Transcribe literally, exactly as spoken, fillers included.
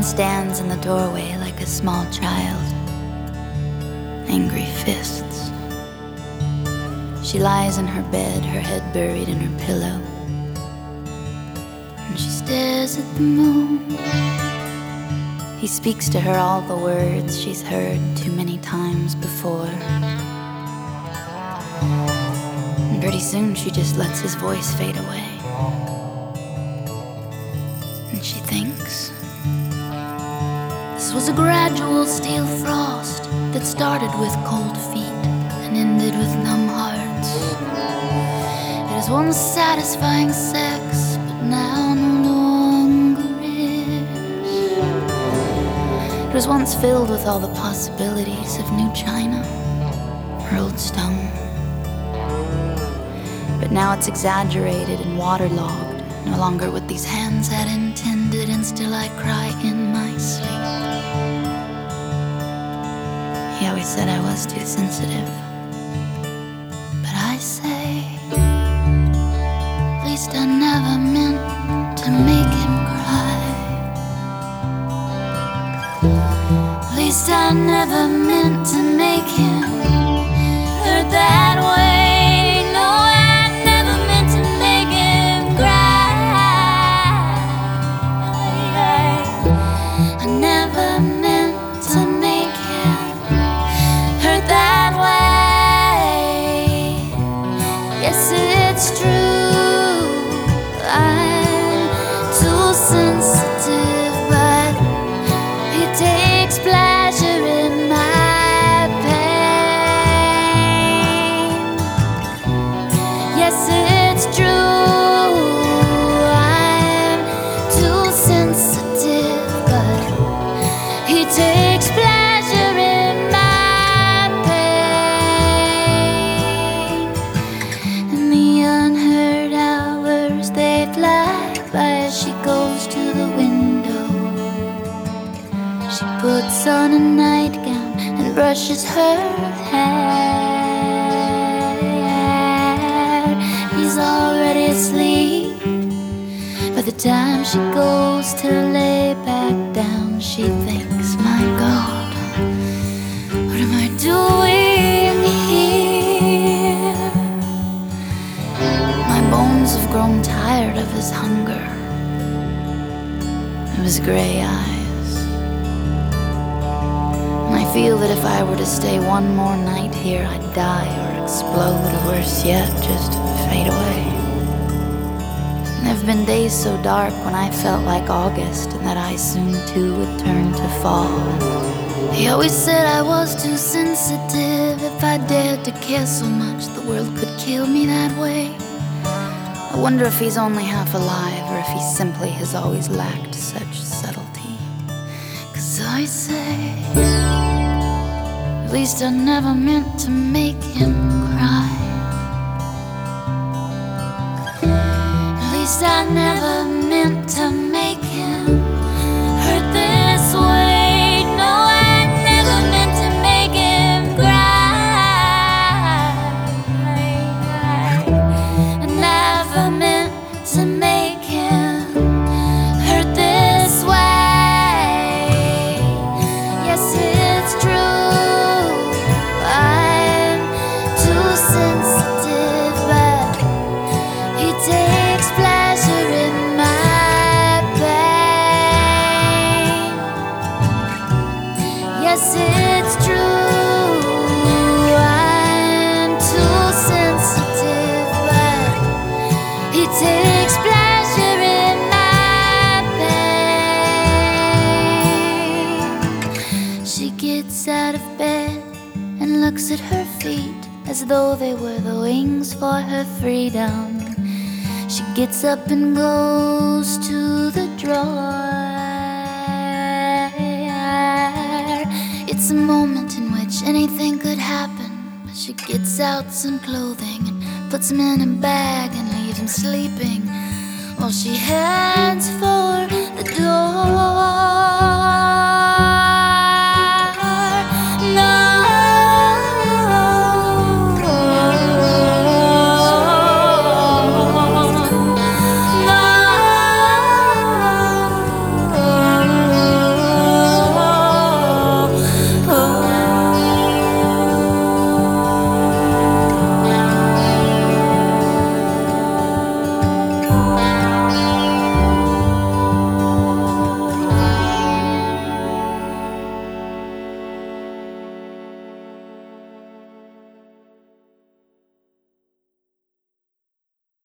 stands in the doorway like a small child, angry fists. She lies in her bed, her head buried in her pillow, and she stares at the moon. He speaks to her all the words she's heard too many times before. And pretty soon she just lets his voice fade away. And she thinks, this was a gradual steel frost that started with cold feet and ended with numb hearts. It was once satisfying sex, but now no longer is. It was once filled with all the possibilities of new china or old stone. But now it's exaggerated and waterlogged, no longer what these hands had intended, and still I cry in my sleep. He always said I was too sensitive, but I say, at least I never meant to make him cry. At least I never meant to make him hurt that way. No, I never meant to make him cry. I never meant to make him hurt that way. Yes, it's true, I'm too sensitive, but he takes pleasure in my pain. Yes, it's true, I'm too sensitive, but he takes pleasure in my pain. And the unheard hours, they fly by as she goes to the window. She puts on a nightgown and brushes her hair. He's already asleep. By the time she goes to lay back down, she thinks, my God, what am I doing here? My bones have grown tired of his hunger, of his gray eyes. And I feel that if I were to stay one more night here, I'd die or explode, or worse yet, just fade away. And there've been days so dark when I felt like August, and that I soon too would turn to fall. He always said I was too sensitive. If I dared to care so much, the world could kill me that way. I wonder if he's only half alive, or if he simply has always lacked such subtlety. 'Cause I say, at least I never meant to make him cry. At least I never meant to make him hurt this way. No, I never meant to make him cry. I never meant to make him hurt this way. Yes, it's true, I'm too sensitive, but he takes pleasure in my pain. Yes, it's true, I'm too sensitive, but he takes pleasure in my pain. She gets out of bed and looks at her feet as though they were the wings for her freedom. She gets up and goes to the drawer. It's a moment in which anything could happen. She gets out some clothing and puts him in a bag and leaves him sleeping, while she heads for